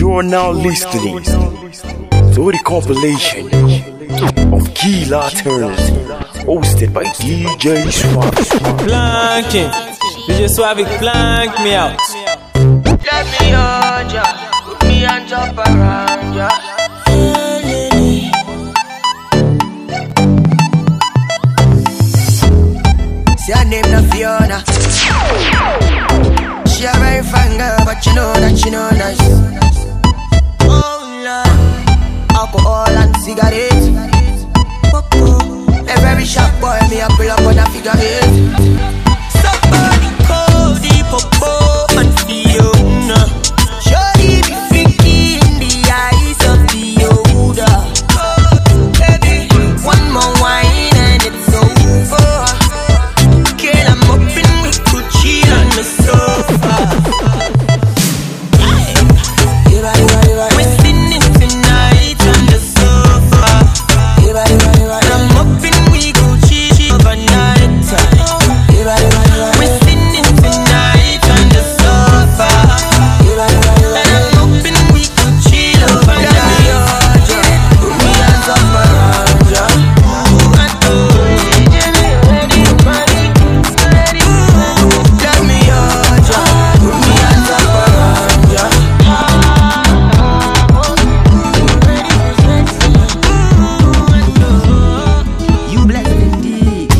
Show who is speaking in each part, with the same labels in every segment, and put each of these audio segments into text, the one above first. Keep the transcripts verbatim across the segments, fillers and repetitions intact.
Speaker 1: You're now listening to the compilation of Gila Turns, hosted by D J Suave.
Speaker 2: Planking, D J Suave, plank me out.
Speaker 3: Let me hold ya, put me and jump around ya. See her name na Fiona. She a very fine girl, but you know that she know nice. Oh Lord, alcohol and cigarettes. A very sharp boy, me a pull up on a figure eight. Somebody call the popo and Fiona. Surely be freaky in the eyes of the older. Oh, baby, one more wine and it's over. Girl, I'm hoping we could chill on the sofa. We're spinning tonight on the sofa. And I'm hoping we could chill overnight. We're spinning tonight on the sofa. And I'm hoping we could chill overnight. Put me hands up around ya. Let me hold ya. Put me hands up around ya. You blessed indeed.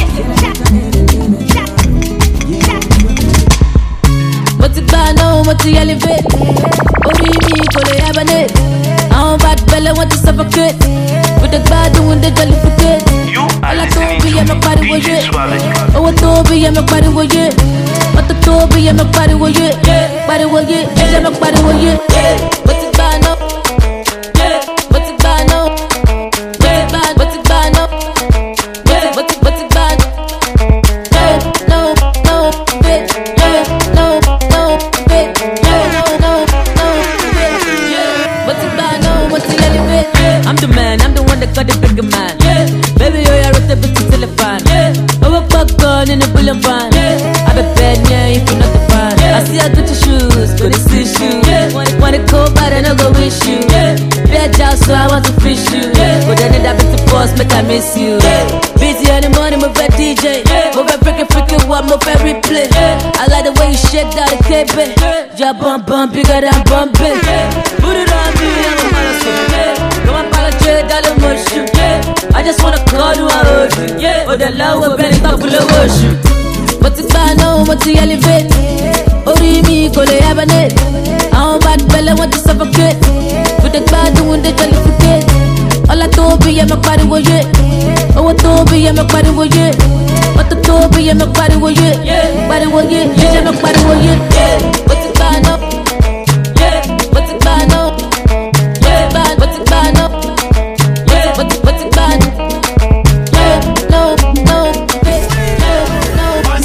Speaker 4: Mo ti gbà náà, mo ti elevate. Orí mi kò lè hibernate. Àwọn bad belle want to suffocate. With the gbádùn with the jollificate. Ọlá tó bí yẹ mi pariwo yé. Owó tó bí yẹ mi pariwo yé. Mọ́tò tó bí yẹ mi pariwo yé. Pariwo yé, yẹ mi pariwo yé. Mo ti gbà náà. Mo ti gbà náà. Mo ti gbà náà. Mo ti mo ti gbà náà. No, no, bitch. No, no, bitch. No, no, no, bitch. Mo ti gbà náà, mo ti elevate. I'm the man, I'm the one that got the bigger man. Baby, oh, you're a bit to telephone. Over popcorn in the bullion van. I be bad, yeah, if you're not the fan. I see I got your shoes, but it's issue. Want it cold, but I don't go wish you. Bad job, so I want to fish you. But then it happens to boss, make I miss you. Busy in the morning, move that D J. Move that freaking freaking one, move that replay. I like the way you shake down the K B. Your bum bum bigger than Bombay. Put it on me, I'm a marathon. Come on, apologize, darling, motion. I just wanna call you and hold you. Oh, the love will be the top of the ocean. But it's bad now, but to elevate. Orí mi kò lè hibernate. Àwọn bad belle want to suffocate. With the gbádùn with the jollificate. Ọlá tó bí yẹ mi pariwo yé. Owó tó bí yẹ mi pariwo yé. Mọ́tò tó bí yẹ mi pariwo yé. Pariwo yé, yẹ mi pariwo yé. But it's bad now. But it's bad now. But it's bad now. But it's but it's bad. No, no, bitch. No, no, no.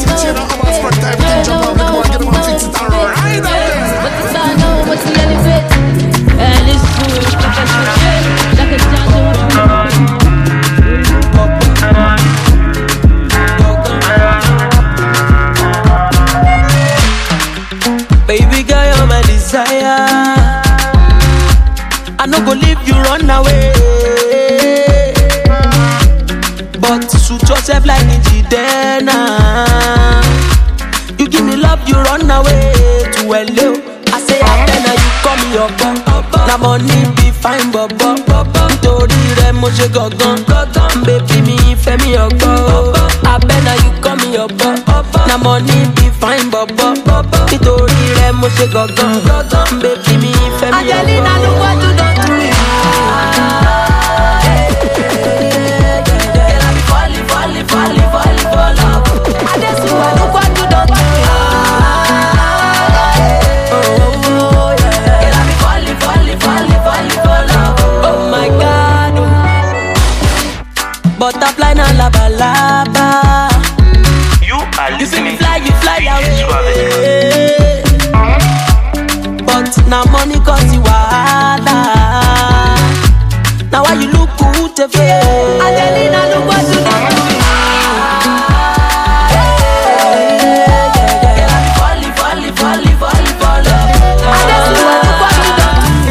Speaker 4: But it's bad now, but it's elevate. And it's true, like a true. Like a jungle.
Speaker 3: Baby girl, you're my desire. I no go leave you run away. But suit yourself like Njidena. You give me love, you run away to hello. I say I better you call me your bum. Na money be fine, bobo. Nítorí rẹ̀ mo ṣe gangan. Baby mi fẹ́ mi ọgbọ́. I better you call me your bum. Na money be fine, bobo. Nítorí rẹ̀ mo ṣe gangan. Baby mi fẹ́ mi ọgbọ́. Angelina, look what you done to me. Falling, falling, falling for love. I just see look what you done to me. Oh, yeah. Girl, I be falling, falling, falling, falling for love. Oh my God. Butterfly na laba laba.
Speaker 1: You are
Speaker 3: You see me
Speaker 1: listening
Speaker 3: fly, you fly away. But now money cause you wahala. Now why you look good to feel? Angelina, look what you done to me. Girl, I be falling, falling, falling, falling for love. I just see look what you done to me.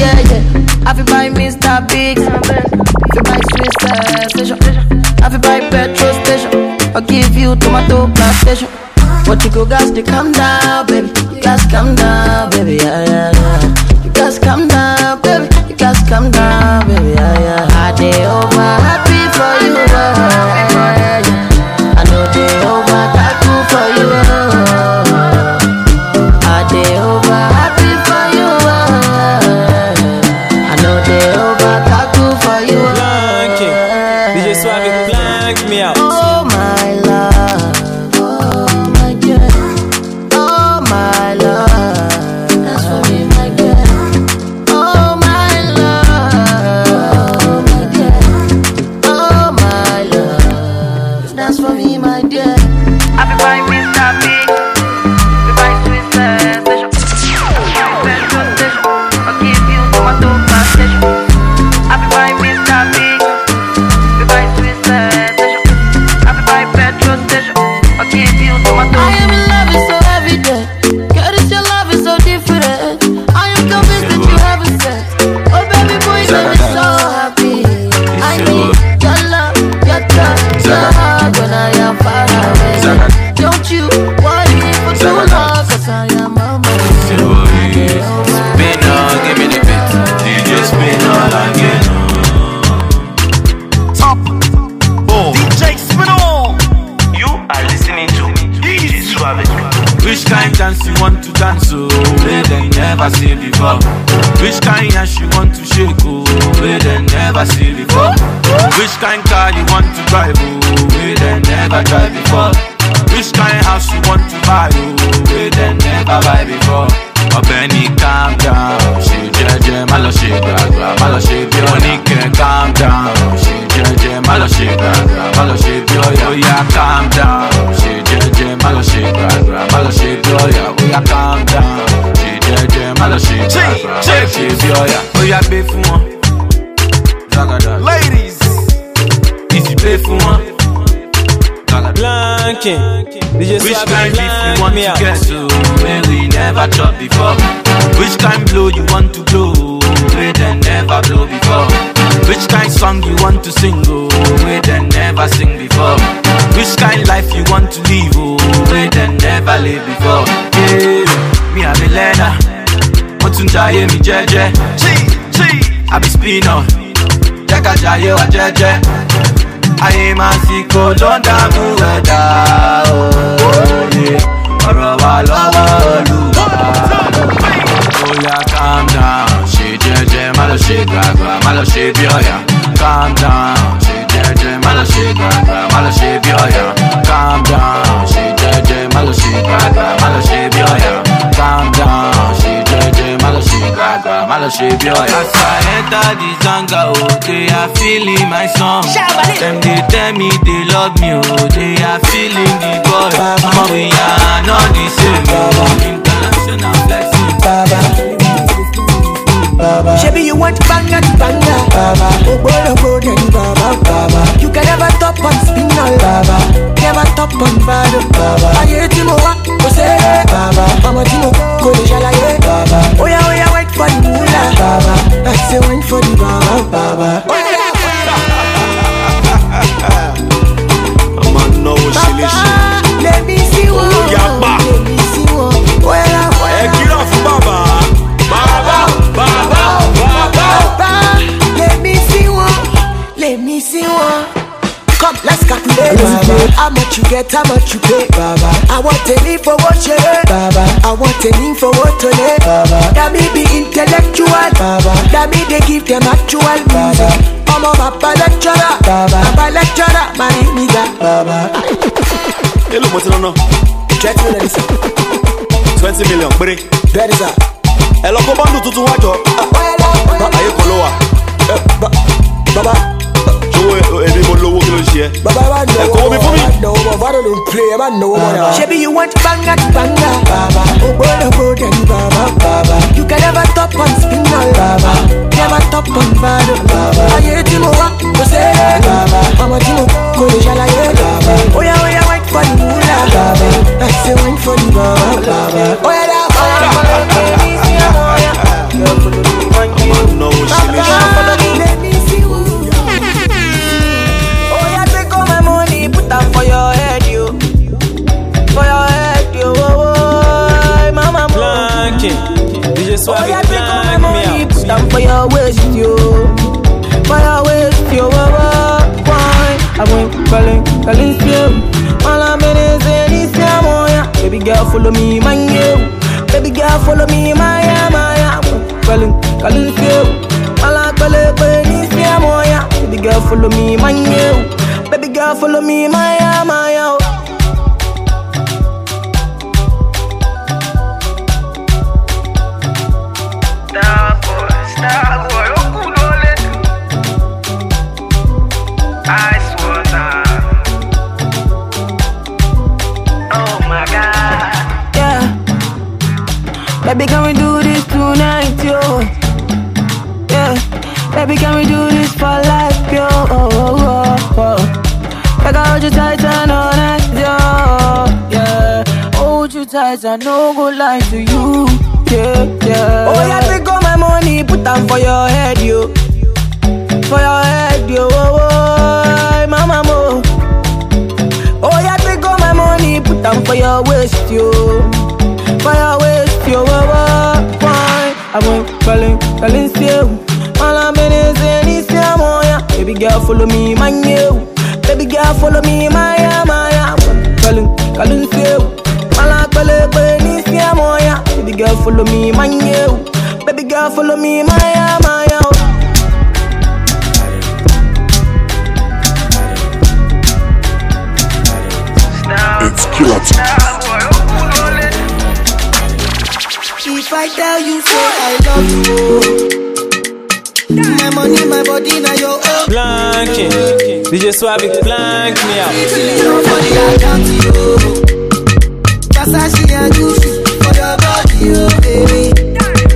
Speaker 3: yeah, yeah. I feel buy Mister Biggs, I feel buy Swiss station, I feel buy petrol station, I'll give you tomato plantation. But you go gas to calm down, baby. You gas calm down, baby, yeah, yeah, yeah. You gas calm down, baby. You gas calm down, baby, yeah, yeah. I dey over happy for you, yeah, yeah, yeah. I know they over tackle for you, yeah. I dey over happy for you, yeah. I know they over tackle for you, yeah.
Speaker 2: D J Suave, blank me out.
Speaker 3: Oh my love.
Speaker 5: See before. Which kind of she want to shake, oh, we they never see before. Which kind car you want to drive, oh, we they never drive before. Which kind house you want to buy, oh, we they never buy before. Oh, Benny, calm down, she jeje, malo she gaga, malo she Bionike, calm down, she jeje, malo she gaga, malo she Bioya, oh yeah, calm down, she jeje, malo she gaga, malo she Bioya, oh yeah, calm down. Malo she, she, she, Bioya. Oh yeah, pay for one. Ladies, easy pay for one.
Speaker 2: Blanking.
Speaker 5: Which kind beef you want to get to? Where we never chop before. Which kind blow you want to blow? Where they never blow before. Which kind song you want to sing? Oh, where they never sing before. Which kind life you want to live? Oh, where they never live before. Yeah, me I'm a learner. Jaye mi jeje, chi chi, I be spinner. Jaka jaye wa jeje. Aye masiko londa mu weda. Oh yeah, oro wa lowo Oluwa. Oh yeah, calm down, she jeje, malo she gaga, malo she Bioya. Calm down, she jeje, malo she gaga, malo she Bioya. Calm down, she jeje, malo she gaga, malo she Bioya. Calm down, she jeje, malo she gaga, malo she Bioya. As I enter the Zanga, oh, they are feeling my song. Them they tell me they love me, oh, they are feeling the boy. Mama, we are not the same, oh, international blessing.
Speaker 6: Baba, Baba. Shebi you want banga to banga, Baba. Oh boy, oh boy, then Baba, Baba. You can never top on spinal, Baba. Never top on bad, Baba. Aye timo wa, go say, Baba. Mama timo, go de jalaye, Baba. Oh yeah, oh yeah, wait for the moolah, Baba. I say wait for the Baba, Baba.
Speaker 1: I'm on no shilly shit.
Speaker 6: Let me see one,
Speaker 1: oh yeah, ba.
Speaker 6: Let me see one. Well,
Speaker 1: hey, get off, Baba. Baba, Baba, Baba,
Speaker 6: Baba. Let me see one, let me see one. Come, let's calculate, Baba. How much you get, how much you pay, Baba. I want to live for what you heard, Baba. I want to live for what to live, Baba. That me be intellectual, Baba. That me they give them actual music. I'm a Baba lecturer, Baba. Baba lecturer, my nigga, Baba.
Speaker 1: Hey, look, what's it on now?
Speaker 6: Twenty million, listen.
Speaker 1: Twenty million, break.
Speaker 6: That is that.
Speaker 1: Hello, come on, do to what? Are you Koloa?
Speaker 6: Baba. Shebi you want banga to banga, Baba. Oh boy, oh boy, then Baba, Baba. You can never top on spinal, Baba. Never top on bad, Baba. Aye timo wa, go say, Baba. Mama timo, go de jalaye, Baba. Oh yeah, oh yeah, wait for the moolah, Baba. I say wait for the Baba, Baba. Oh yeah, Baba.
Speaker 3: my money, put them for your waist, yo. For your waist, yo. Why? I went calling, calling you. All I'm in is in this moya. Baby girl, follow me, my you. Baby girl, follow me, my my. Calling, calling you. All I'm calling, this moya. Baby girl, follow me, my you. Baby girl, follow me, my my. Baby, can we do this tonight, yo? Yeah. Baby, can we do this for life, yo? Oh, oh, oh, oh. Like I hold you tight and all night, yo. Yeah. Hold you tight and no go lie to you. Yeah, yeah. Oh, yeah, take all my money, put them for your head, yo. For your head, yo. Oh, oh, mama, mo. Oh, yeah, take all my money, put them for your waist, yo. For your waist, yo, oh, oh, why? I went calling, calling you. All I'm in is in this moya. Baby girl, follow me, my you. Baby girl, follow me, my my. Calling, calling you. All I'm calling, calling this moya. Baby girl, follow me, my you. Baby girl, follow me, my my.
Speaker 1: It's Killer Tunes.
Speaker 6: If I tell you so I love you, my money, my body, now your own.
Speaker 2: Blanking, D J Suave, blank me out.
Speaker 6: For the account, yo. Versace and Gucci for your body, yo, baby.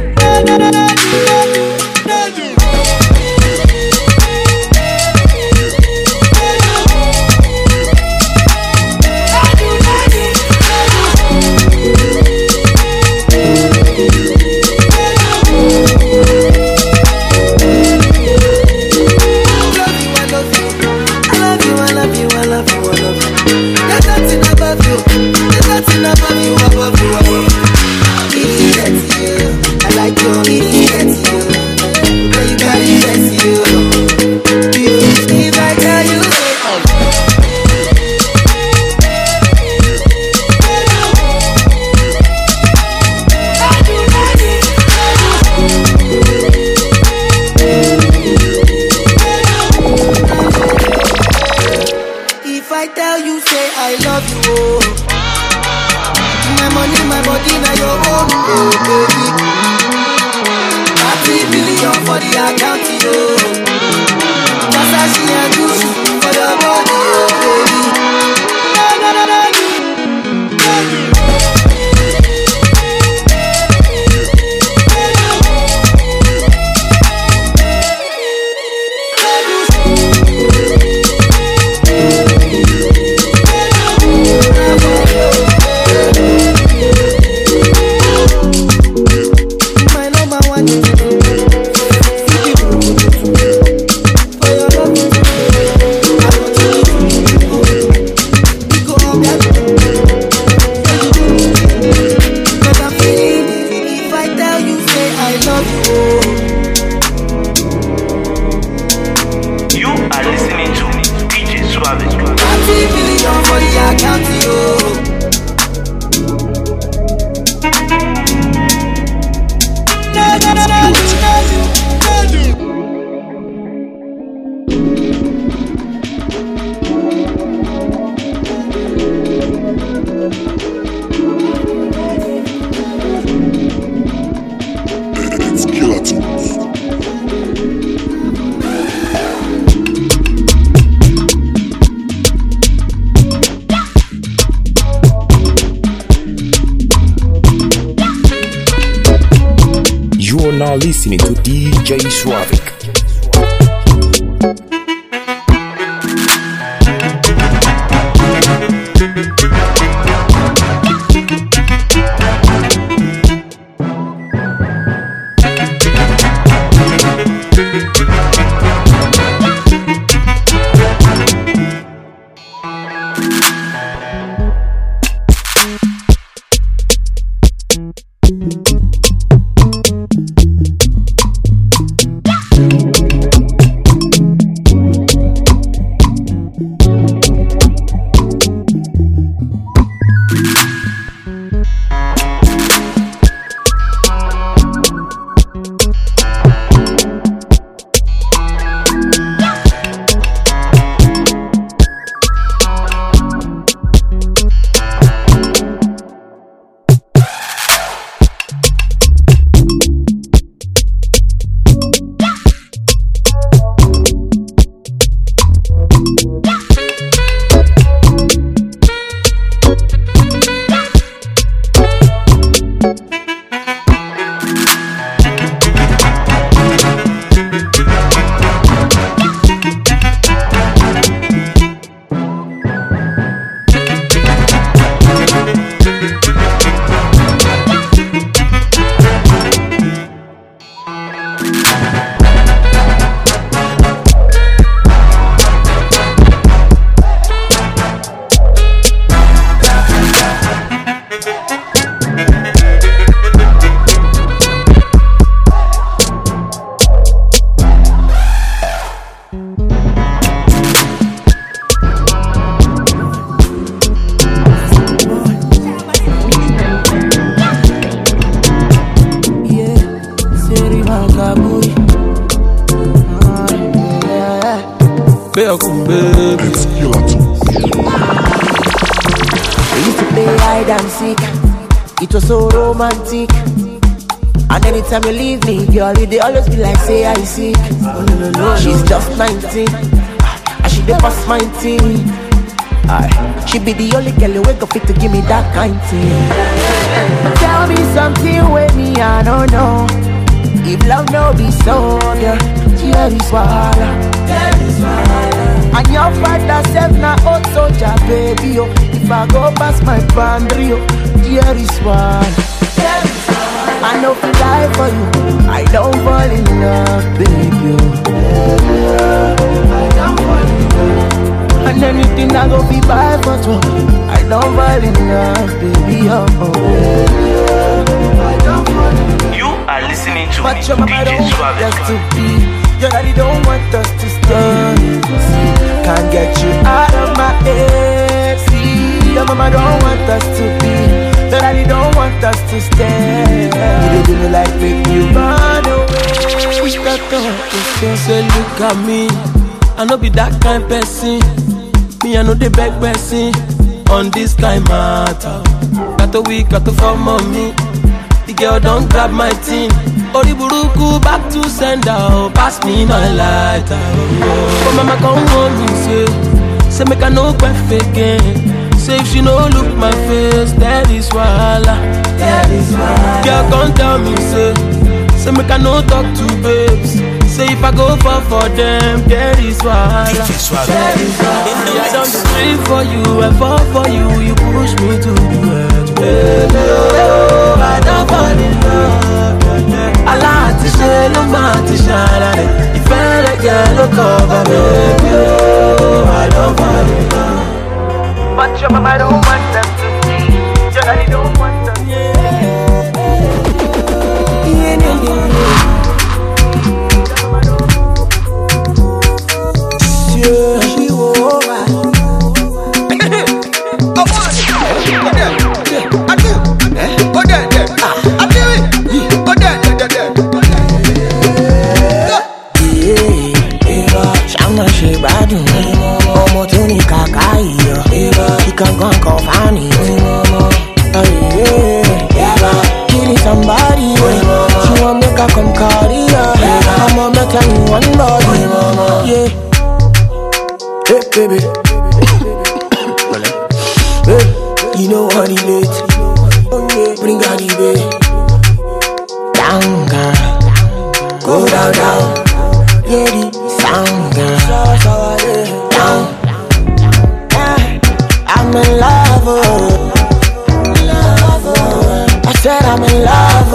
Speaker 1: Now listening to D J Suave.
Speaker 3: booty.
Speaker 1: It's Killer two.
Speaker 3: We used to play hide and seek. It was so romantic. And anytime you leave me, girl, you they always be like, say I sick. Oh, no, no, no, she's just nineteen, and she dey pass nineteen. Aye. She be the only girl who wake up fit to give me that kind thing. Tell me something with me, I don't know. If love no be so, yeah, here is wahala. And your father said na old soldier, baby, oh. If I go past my boundary, oh, here is wahala. I know if I die for you, I don't fall in love, baby, oh. I don't fall in love. And anything I go be by for two, I don't fall in love, baby, oh, oh. I don't fall in love.
Speaker 5: You are listening to
Speaker 3: but your mama
Speaker 5: D J
Speaker 3: don't want us
Speaker 5: Suave.
Speaker 3: to be. Your daddy don't want us to stay. See, can't get you out of my head. See, your mama don't want us to be. Your daddy don't want us to stay. You do me like make you run away. Wish that don't say, look at me. I know be that kind person. Me, I know the beg person. On this kind matter. Got a week, got to form on me. The girl don't grab my team. Oriburuku back to sender. Oh, pass me my lighter. Oh, oh. Mama come home me say, say make I no quaff again. Say if she no look my face, that is wahala. That is wahala. Girl come tell me say, say make I no talk to babes. Say if I go fall for them, there is wahala. There is wahala. I don't scream for you, I fall for you. You push me to the edge, baby. Oh, I don't fall in love. I like to say no man to shine. If I let girl look over, baby. Oh, I don't fall in love. But your mama don't want them to see. Your daddy don't want them. Yeah, yeah, yeah, yeah. Yeah, she over. I want it. I do. Oh, there, there. I do it. Oh, there, there, there. Yeah, Shama she bad. Omo to ni kakai. He can go and confine it. Yeah, killing somebody. She want make her come carry her. I'ma make her in one body. Yeah. Hey baby, hey, you know what he late. Bring out the way. Down girl, go down down. Yeah, the sound girl. Down, yeah, I'm in love. Oh. I said I'm in love.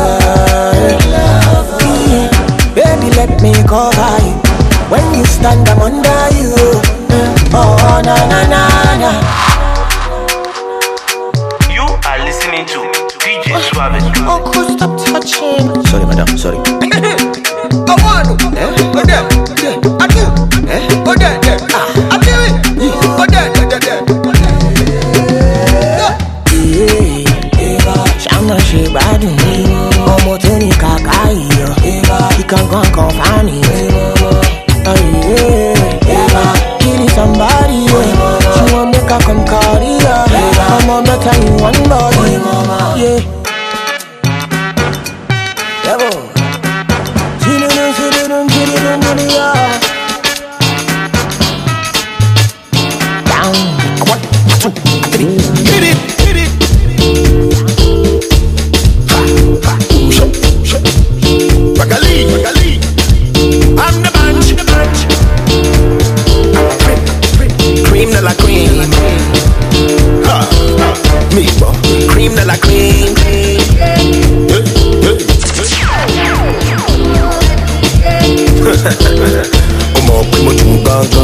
Speaker 3: Oh. Baby, let me cover you. When you stand, I'm under you. Oh, na na na na.
Speaker 5: You are listening to D J Suave.
Speaker 3: Oh, could stop touching.
Speaker 1: Sorry, madam, sorry.
Speaker 3: I want to. Oh, there. I do. Oh, there, there. I do it. Oh, there, there, there. Yeah, Shama she bad. Omo to ni kakai. He can go and confine it. Yeah, killing somebody. She want make her come carry her. I'ma make her in one body. Yeah. Yeah, boy. Chillin', chillin', chillin', chillin', yeah. Down. One, two, three. Hit it, hit it. Ha, ha. Show, show. Ragali, ragali. I'm the bunch, the bunch. Cream de la cream. Ha, ha. Me, bro. Cream de la cream. Como primo chunganga.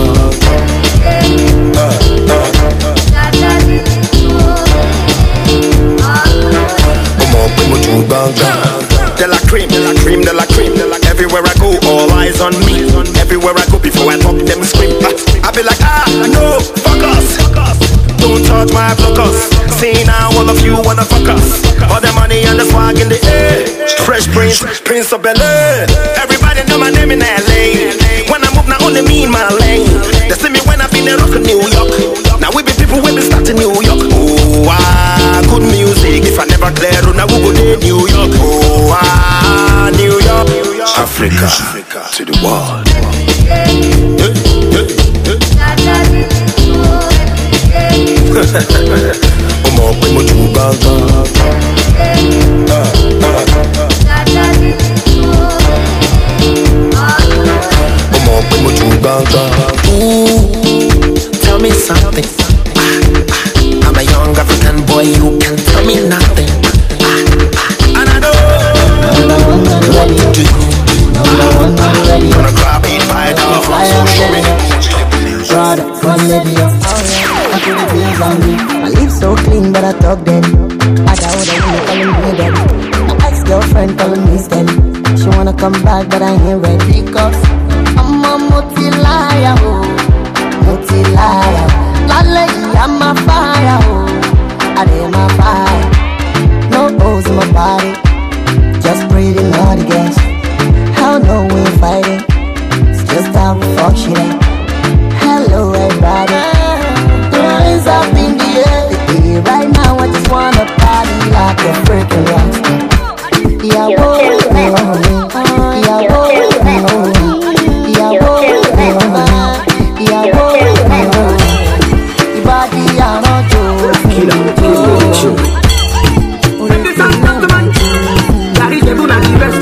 Speaker 3: Como primo chunganga. De la cream, de la cream, de la cream, de la. Everywhere I go, all eyes on me. Everywhere I go, before I talk, them scream. I be like, ah, no, fuck us. Don't touch my focus. See now, all of you wanna fuck us. All the money and the swag in the air.
Speaker 1: Fresh Prince, Prince of Bel-Air. Everybody know my name in L A. When I move, now only me in my lane. They see me when I've been a rock in New York. Now we be people when we start in New York. Oh, ah, good music. If I never clear, now we go to New York. Oh, ah, New York. Africa, Africa to the world. I'm up with my two bags. I'm up with my two bags.
Speaker 6: Ooh, tell me something. I'm a young African boy, you can tell me nothing. And I know what to do. Gonna grab it by the horse, so show me.
Speaker 7: Brother, one lady up. I put the things on me. My lips so clean, but I talk dead. I doubt that you calling me dead. My ex-girlfriend calling me steady. She wanna come back, but I ain't ready. Cause I'm a multi-liar, oh. Multi-liar. Not lady, I'm a fire, oh. I did my fire. No holes in my body. Just breathing all the gas. Hell no, we ain't fighting. It's just how we fuck shit up. Hello everybody. Hands up in the air. Right now I just wanna party like a freaking rockstar. Yeah, whoa, yeah, whoa, yeah, whoa, yeah, whoa, yeah, whoa. Your body I'm not joking.
Speaker 3: This is not the man. That is the moon and the best.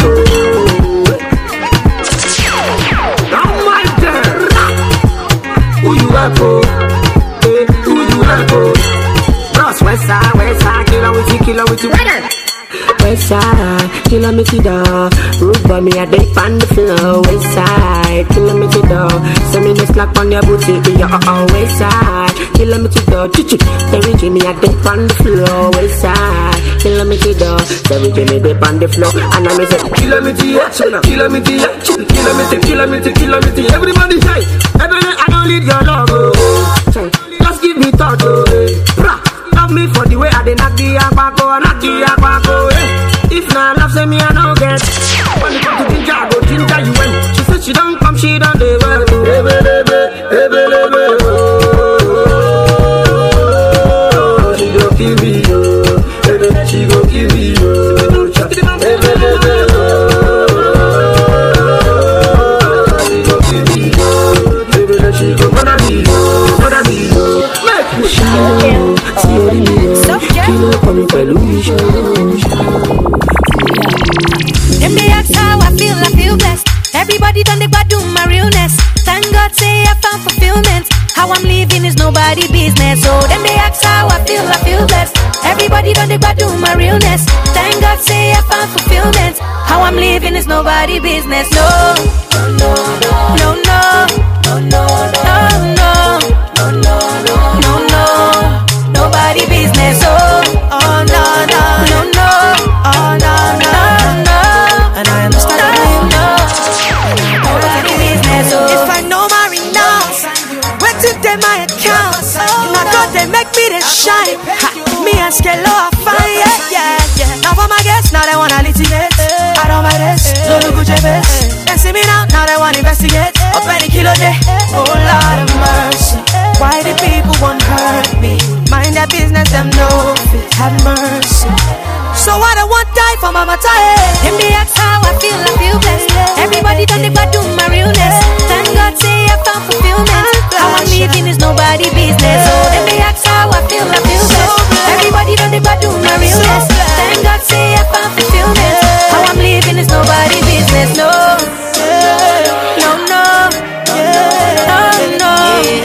Speaker 3: Oh my God. Who you are for? Who you are for? Cross west side, west side, killer with you, killer with you. West side, killer me to the root by me a day on the floor. West side, killer me to the send me the slack on your booty. Yeah, uh uh. West side, killer me to the chichi. Terry Jimmy a day on the floor. West side, killer me to the Terry Jimmy day on the floor. And I me say killer me to ya, killer me to ya, killer me to, killer me to, killer me to. Everybody say, everybody I don't need your love. Just give me thought, oh, love me for the way I did knock the aquaco, I knock the aquaco, eh. If not love, say me I no get. When it come to ginger, I go ginger you when. She said she don't come, she don't do well. Ebe, ebe, ebe, ebe, oh. She go kill me, oh. Ebe, she go kill me, oh. Ebe, ebe, oh. She go kill me, oh. Ebe, she go murder me, oh. Murder me, oh. Make me shout.
Speaker 8: Them they ask how I feel, I feel blessed. Everybody done they go do my realness. Thank God say I found fulfillment. How I'm living is nobody business. So them they ask how I feel, I feel blessed. Everybody done they go do my realness. Thank God say I found fulfillment. How I'm living is nobody business. No, no, no, no, no, no, no, no, no, no, no, no. Nobody business, oh, oh no, no, no, no, oh no, no, no, and I am struggling, no, nobody business, oh. If I know my renounce, where to them my accounts, now God they make me to shine, ha, me and Skello are fine, yeah, yeah, yeah. Now for my guests, now they wanna litigate, I don't mind this, no look good face. They see me now, now they wanna investigate, up any kilo day, oh Lord of mercy. Why the people won't hurt me? Mind their business, them no fit, have mercy. So I don't want die for mama tie. Them they ask how I feel, I feel blessed. Everybody done they go do my realness. Thank God say I found fulfillment. How I'm living is nobody business. So them they ask how I feel, I feel blessed. Everybody done they go do my realness. Thank God say I found fulfillment. How I'm living is nobody business. No, no, no, no, no.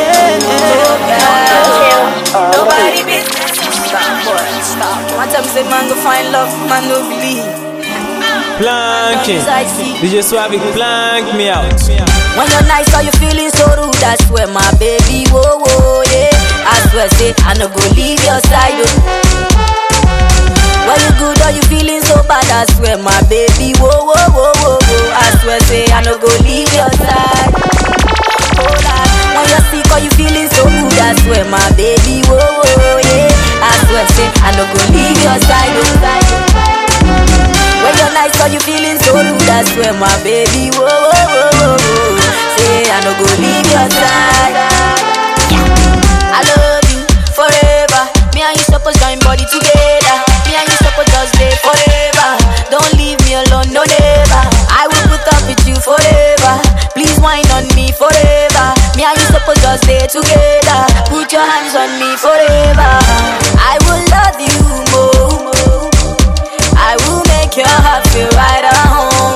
Speaker 8: Nobody business. Stop, boy, stop. One time say man go find love, man no believe.
Speaker 2: Planking, D J Suave, plank me out.
Speaker 8: When you're nice or you feeling so rude, that's where my baby, whoa, whoa, yeah. I swear, say, I no go leave your side, oh. When you good or you feeling so bad, I swear, my baby, whoa, whoa, whoa, whoa, whoa. I swear, say, I no go leave your side. Oh, Lord. When you're sick or you feeling so good, I swear, my baby, whoa, whoa, yeah. I swear, say, I no go leave your side, oh. When you're nice or you
Speaker 9: I swear my baby, whoa, whoa, whoa, whoa. Say I no go leave your side. I love you forever. Me and you supposed join body together. Me and you supposed just stay forever. Don't leave me alone, no never. I will put up with you forever. Please whine on me forever. Me and you supposed just stay together. Put your hands on me forever. I will love you more. I will make your heart feel right at home.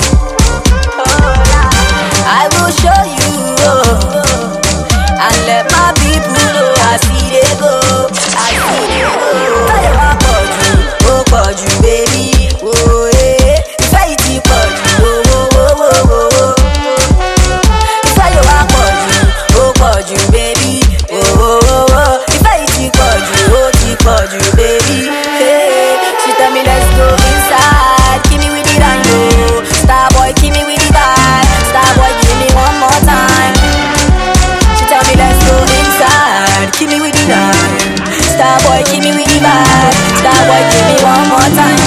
Speaker 9: I will show you oh, and let my people know I see they go. I see they go. I want you, oh for you, baby. Oh yeah, if I eat it for you, oh oh oh oh oh. If I want you, oh for you, baby. Oh oh oh. If I eat it for you, oh it for you, baby. Hey, she tell me let's go inside. Give me with it and you, star boy, give me with it back. Star boy, give me one more time. She tell me let's go inside. Give me with it and star boy, give me with it back. Star boy, give me one more time.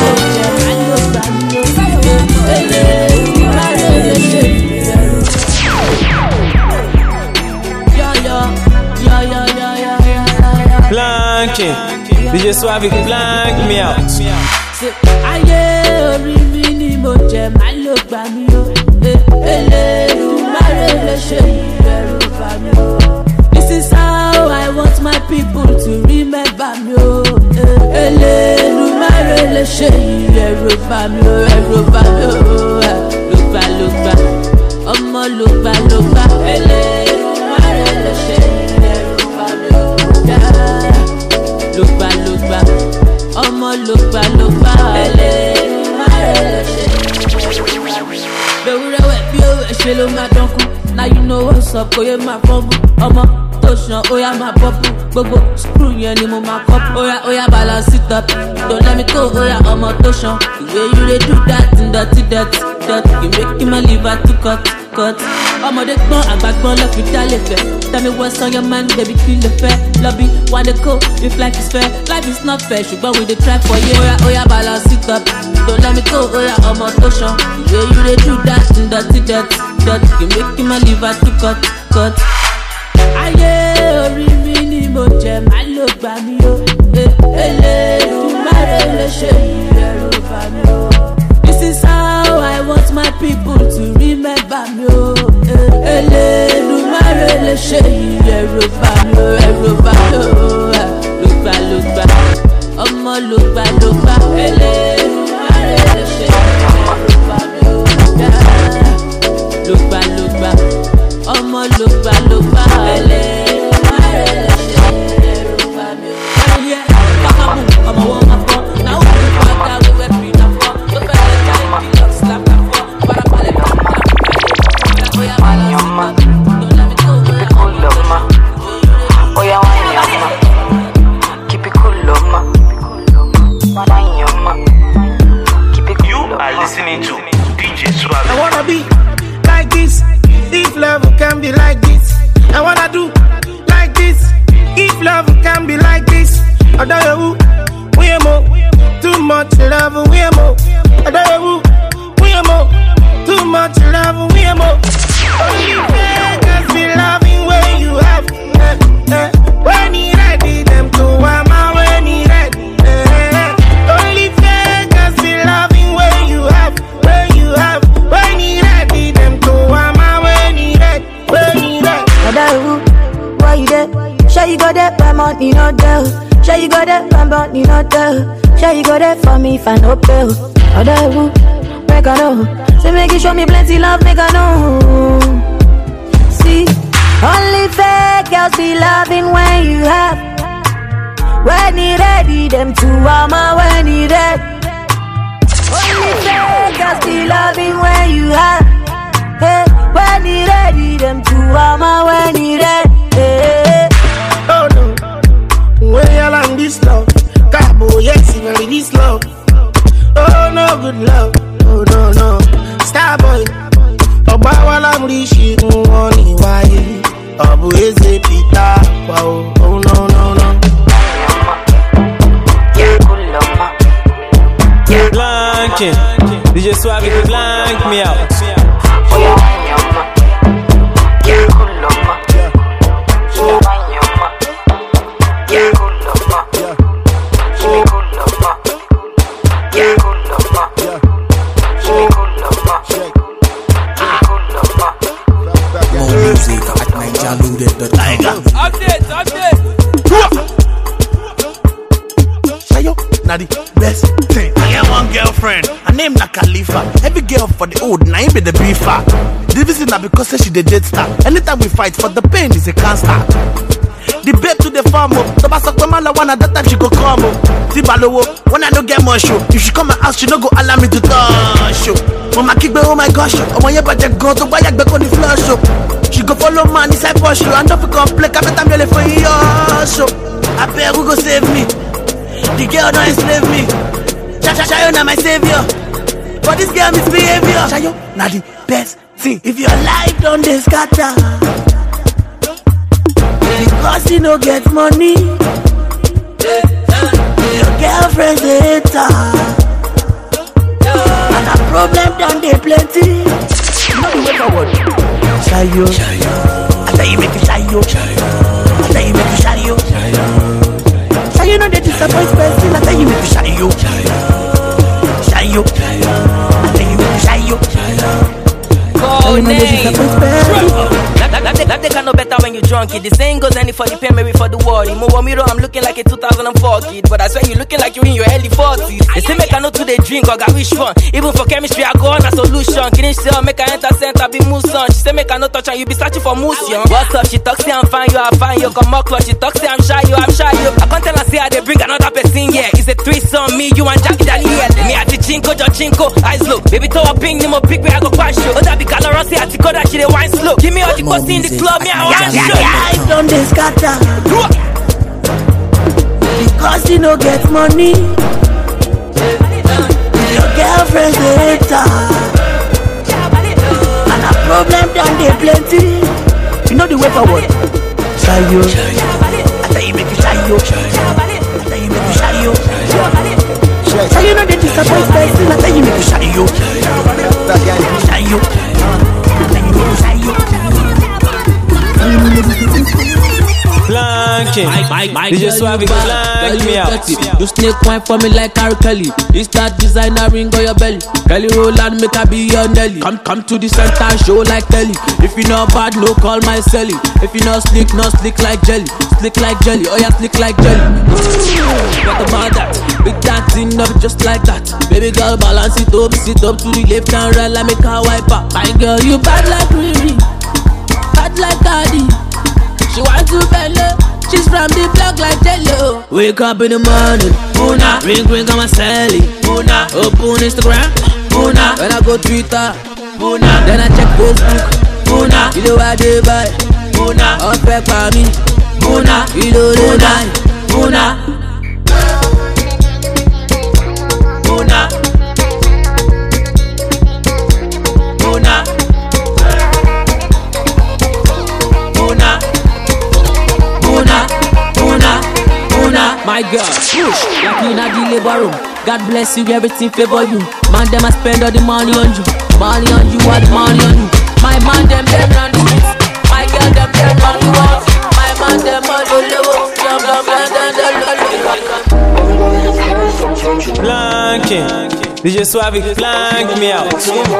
Speaker 2: Blanking, D J Suave blank me out.
Speaker 3: Aye, orí mi ni mo jẹ, má ló gbà mí o. Elédùmarè ló ṣe ìbẹ̀rù bà mí o. This is how I want my people to remember me o. Elédùmarè ló ṣe ìbẹ̀rù bà mí o. Ẹ̀rù bà mí o. Ló gbà ló gbà, ọmọ ló gbà ló gbà. Elédùmarè ló ṣe ìbẹ̀rù bà mí o. Ló gbà ló gbà, ọmọ ló gbà ló gbà. Elédùmarè ló ṣe ìbẹ̀rù bà mí o. Bẹ̀rù rẹ̀ bí owó ẹ̀ṣẹ̀ ló máa dán kú. Now you know what's up, kò yẹ máa fọ́nbù. Ọmọ tó ṣan, ó yá máa bọ́bù. Gbogbo screw yẹn ni mo máa kọ́pù. Ó yá ó yá balance it up. Don't let me go, ó yá ọmọ tó ṣan. The way you dey do that, dirty dirty dirty. You make my liver to cut cut. Ọmọdé gbọ́n àgbà gbọ́n lọ fi dálé fẹ́. Tell me what's on your mind, baby, kí ló fẹ́. Lobby, one day go, if life is fair. Life is not fair, ṣùgbọ́n we dey try for you. Ó yá ó yá balance it up. Don't let me go, ó yá ọmọ tó ṣan. The way you dey do that, dirty dirty dirty. You make my liver to cut cut. Ayé orí mi ni mo jẹ, má ló gbà mí o. Elédùmarè ló ṣe ìbẹ̀rù bà mí o. This is how I want my people to remember me o. Elédùmarè ló ṣe ìbẹ̀rù bà mí o. Ẹ̀rù bà mí o. Ló gbà ló gbà, ọmọ ló gbà ló gbà. Elédùmarè ló ṣe ìbẹ̀rù bà mí o. Ló gbà ló gbà, ọmọ ló gbà ló gbà. Elédùmarè ló ṣe ìbẹ̀rù bà mí o. Ayé bákàbù ọmọ wọn máa fọ́. Náà ó kún fún ọ̀gá wíwẹ́ fi náà fọ́. Ló fẹ́ lè ká ìdí lọ slap náà fọ́. Parabalẹ̀ ló ń bá mi fẹ́. Bóyá bá lọ sí ma. Don't let me go. Keep it cool, love ma. Oya wine ya ma. Keep it cool, love ma. Wine ya ma. Keep it cool, love ma. You are listening to D J Suave.
Speaker 10: I wanna be like this. If love can be like this, I wanna do like this. If love can be like this, I don't know we are more. Too much love, we are more. I don't know we are more. Too much love, we are more. Only beggars be loving when you have. Eh, eh. When he ready, them to mama when he ready. Eh, eh. Only beggars be loving when you have, when you have. When he ready, them to mama when he ready, when he ready.
Speaker 9: Adaru, why you there? Sure you go there, my money not there. Sure you go there, my money not there. Sure you go there for me if I no pay. Adaru, make I know. Say make you show me plenty love, make I know. See, only fake girls be loving when you have. When he ready, them two mama when he ready. Only fake girls be loving when you have. Hey, when he ready, them two mama when he ready. Hey.
Speaker 10: Oh no, when y'all on this love, Cabo, yes, very this love. Oh no, good love. Oh no, no, Starboy. Oba wala mrishi mwoni wae. Abu eze pita, wow. Oh no, no, no.
Speaker 2: Blanking. D J Suave blank me out.
Speaker 11: Update, update.
Speaker 12: Shayo, na the best thing. I got one girlfriend, her name na Khalifa. Every girl for the old, na him be the beefer. The reason na because say she the dead star. Anytime we fight for the pain is a cancer. The babe to the farm up. The bass of Mala one at that time she go come up. Tibalowo, when I don't get more show. If she come and ask, she no go allow me to touch show. Mama kick me, oh my gosh. Oh my yeah, but you go to buy a back on the floor show. She go follow man, this I push you. And don't be complain, I bet I'm really for your show. I pay who go save me. The girl don't enslave me. Cha-cha Shayo na my savior. But this girl misbehavior. Shayo na the best thing. If your life don't dey scatter because you no get money, your girlfriend dey hate her, and her problem done dey plenty. You know the way forward. Shayo, I tell you make you shayo. I tell you make you shayo. Shayo no dey disappoint person. I tell you make you shayo. Shayo, I tell you make you shayo.
Speaker 3: Oh, That they can no better when you drunk it. The saying goes any for the pain, maybe for the worry. More miro, I'm looking like a two thousand four kid, but I swear you looking like you in your early forties. They say make I know to they drink or got wish fun. Even for chemistry, I go on a solution. Can you still make I enter center, be muson? She say make I no touch and you be searching for motion. What's up? She talks say I'm fine, you are fine. You come more close. She talks say I'm shy, you I'm shy. You. I can't tell her say I they bring another person. Yeah, it's a threesome. Me, you and Jackie Daniel. Me at the chinko, just chinko. Eyes look, baby, throw a ping, no more pick where I go crash you. Other be calorosy, I think that she they wine slow. Give me all the pussy in the club, me I want show.
Speaker 6: I don't dey scatter because you no get money. Your girlfriend dey hate her, and her problem done dey plenty. You know the way forward. Shayo, I tell you make you shayo. I tell you make you shayo. Shayo no dey disappoint person. I tell you make you shayo. Shayo, I tell you make you shayo.
Speaker 2: Blanking, D J Suave blank me out.
Speaker 3: You snake wine for me like R. Kelly. It's that designer ring on your belly. Kelly roll and make her be your Nelly. Come come to the center show like Kelly. If you not bad, no call my celly. If you not slick, no slick like jelly. Slick like jelly, oh yeah, slick like jelly. What about that? With that thing up just like that. Baby girl, balance it up, sit up to the left and right like make her wipe up. My girl, you bad like Riri, bad like Cardi. She want to belly, she's from the block like Jello. Wake up in the morning, Puna. Ring ring on my celly, Puna. Open Instagram, Puna. When I go Twitter, Puna. Then I check Facebook, Puna. You know why they buy, Puna. Up back by me, Puna. You know they buy, Puna. Puna. Puna. Puna. Una, una, una. My girl, push like you in a the labor room. God bless you, everything favor you. Man, them I spend all the money on you. Money on you, all the money on you. My man, them them run the streets. My girl, them them run the walls. My man, them all the low.
Speaker 2: Blanking, D J Suave blank me out.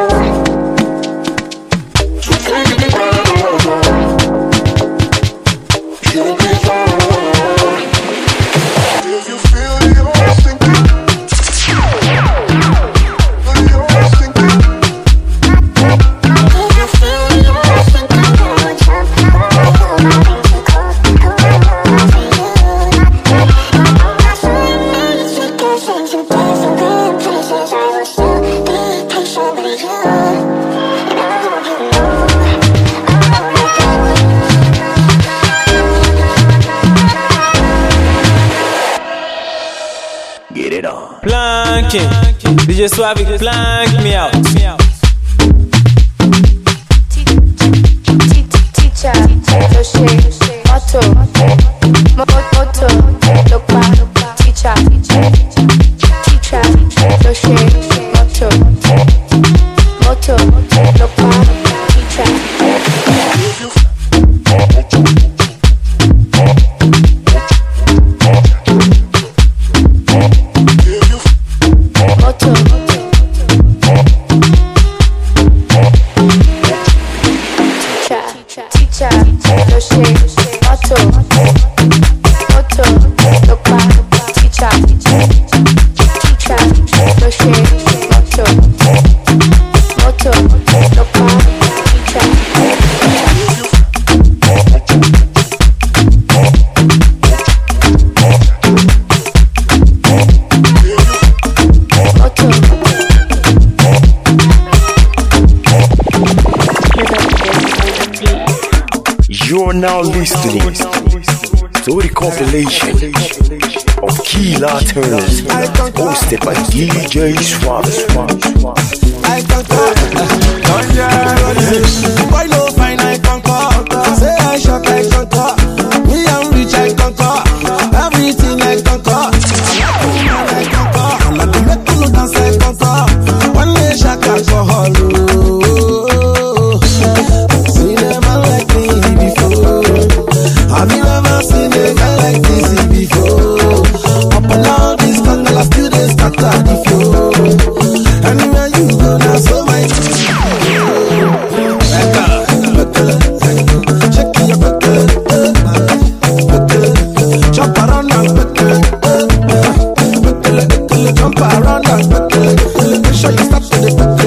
Speaker 2: Blanking, D J Suave blank me out.
Speaker 13: Teacher, Toshe, Otto, Moto, Lokpa, teacher, teacher, Toshe, Moto. Otto, Otto, Dokpa, teacher, teacher, Roche, Otto, Otto, Dokpa, teacher.
Speaker 11: You're now listening to the compilation of Killer Turners, hosted by D J Swab.
Speaker 6: I conquer, boy no fine, I conquer. Say I shot, I conquer. Me I'm rich, I conquer. Everything I conquer. I conquer. Let me make you dance, I conquer. One day shot alcohol. See never like me before. Have you ever seen a guy like this before? Up and down this jungle, I still dey scatter the floor. Anywhere you go, now so my jump around and jump around and make sure you stop to the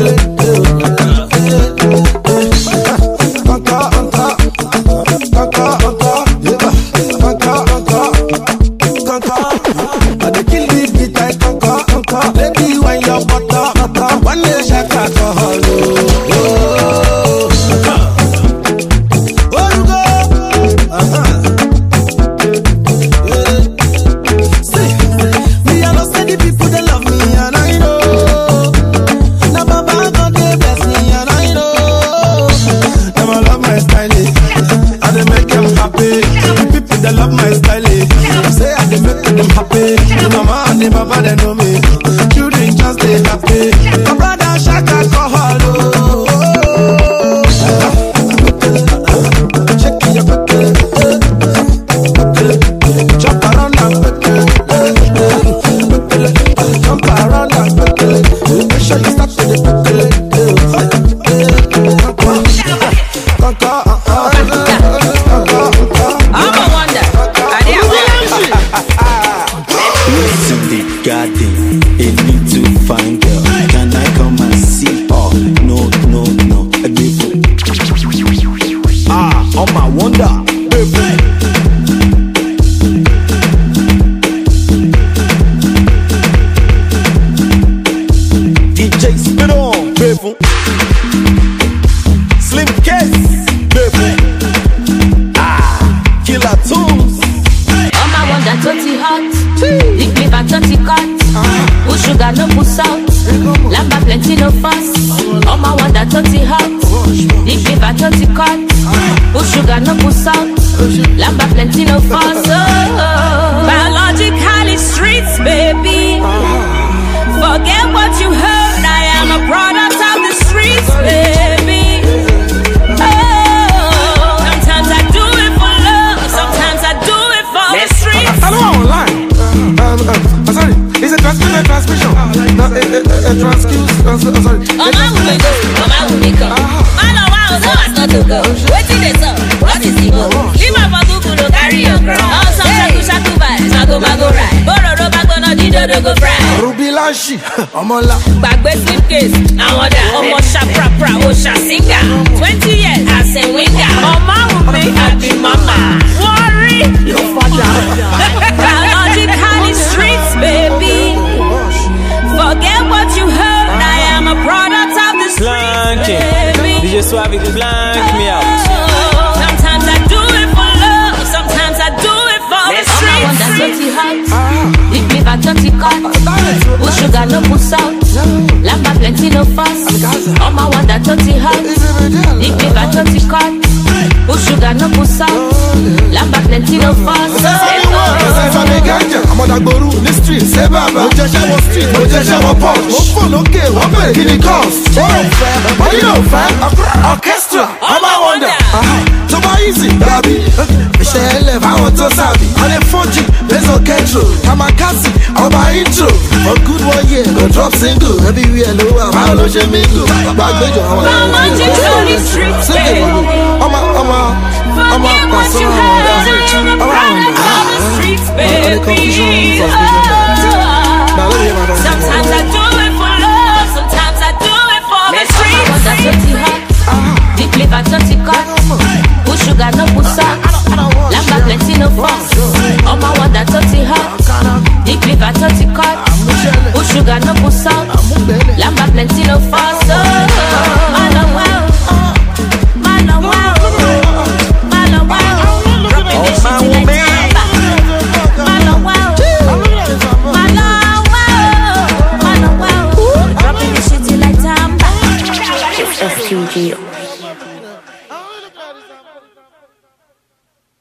Speaker 14: gbàgbé slipcase àwọn dà ọmọ ṣàpràprà ó ṣàṣìngà twenty years as a winger ọmọ àwùmí àbí mama wọ́n rí biologically streets baby forget what you heard I am a product of the streets baby.
Speaker 2: D J Suave, blank me out.
Speaker 14: Sometimes I do it for love, sometimes I do it for the streets.
Speaker 3: ọmọ wọn dà twenty hot big liver twenty cut put sugar no put salt lamba plenty no fuss ọmọ wọn dà twenty hot big liver twenty cut put sugar no put salt lamba plenty no fuss.
Speaker 6: ọmọ dàgbòrú ní street ṣé bàbá mo jẹ ṣẹ́wọ̀n street mo jẹ ṣẹ́wọ̀n punch mo fò lókè wọ́n bẹ̀rẹ̀ kí ni cost. wọ́n fẹ́ wọ́n yìí ló fẹ́ orchestra ọmọ wọn dà tó bá easy dàbí iṣẹ́ ẹlẹ́ fáwọn tó sàbí alẹ́ fọ́jì lẹ́sọ̀ kẹ́tro kamakasi ọba intro for good one year go drop single everywhere ló wà báwo ló ṣe mingle gbàgbéjọ àwọn ẹ̀rọ
Speaker 14: ọmọ jí lórí street
Speaker 6: ọmọ ọmọ ọmọ ọmọ
Speaker 14: what you had in the product of the streets, baby. Sometimes I do it for love, sometimes I do it for the streets.